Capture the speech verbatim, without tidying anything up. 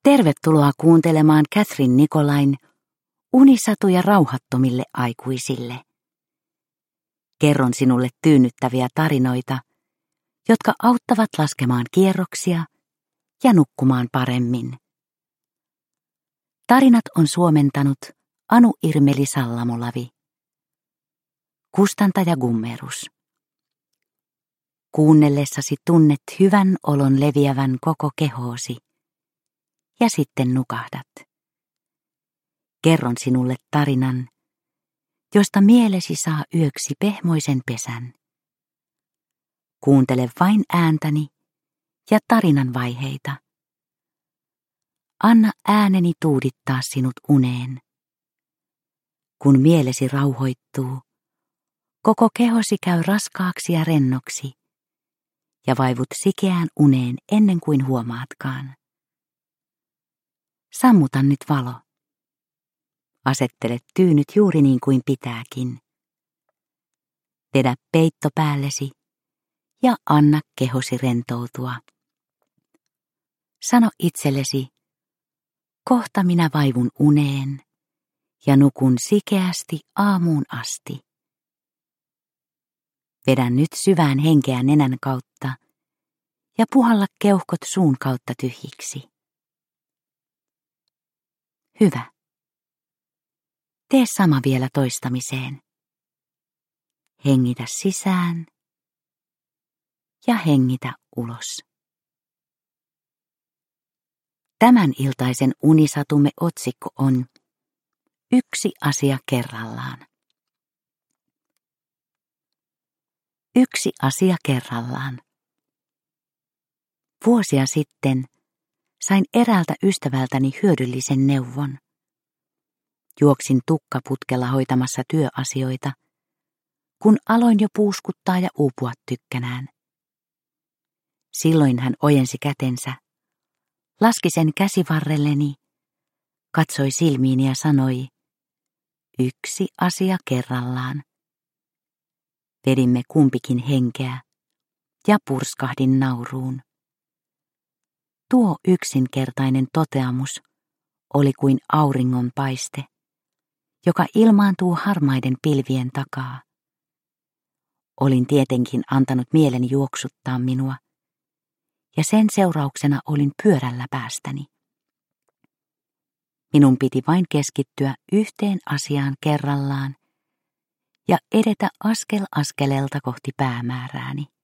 Tervetuloa kuuntelemaan Catherine Nicolain unisatuja rauhattomille aikuisille. Kerron sinulle tyynnyttäviä tarinoita, jotka auttavat laskemaan kierroksia ja nukkumaan paremmin. Tarinat on suomentanut Anu Irmeli Sallamolavi. Kustantaja Gummerus. Kuunnellessasi tunnet hyvän olon leviävän koko kehoosi ja sitten nukahdat. Kerron sinulle tarinan, josta mielesi saa yöksi pehmoisen pesän. Kuuntele vain ääntäni ja tarinan vaiheita. Anna ääneni tuudittaa sinut uneen. Kun mielesi rauhoittuu, koko kehosi käy raskaaksi ja rennoksi, ja vaivut sikeään uneen ennen kuin huomaatkaan. Sammuta nyt valo. Asettele tyynyt juuri niin kuin pitääkin. Vedä peitto päällesi ja anna kehosi rentoutua. Sano itsellesi, kohta minä vaivun uneen ja nukun sikeästi aamuun asti. Vedä nyt syvään henkeä nenän kautta ja puhalla keuhkot suun kautta tyhjiksi. Hyvä. Tee sama vielä toistamiseen. Hengitä sisään ja hengitä ulos. Tämän iltaisen unisatumme otsikko on Yksi asia kerrallaan. Yksi asia kerrallaan. Vuosia sitten sain eräältä ystävältäni hyödyllisen neuvon. Juoksin tukkaputkella hoitamassa työasioita, kun aloin jo puuskuttaa ja uupua tykkänään. Silloin hän ojensi kätensä, laski sen käsivarrelleni, katsoi silmiini ja sanoi, yksi asia kerrallaan. Vedimme kumpikin henkeä ja purskahdin nauruun. Tuo yksinkertainen toteamus oli kuin auringonpaiste, joka ilmaantuu harmaiden pilvien takaa. Olin tietenkin antanut mielen juoksuttaa minua, ja sen seurauksena olin pyörällä päästäni. Minun piti vain keskittyä yhteen asiaan kerrallaan ja edetä askel askeleelta kohti päämäärääni.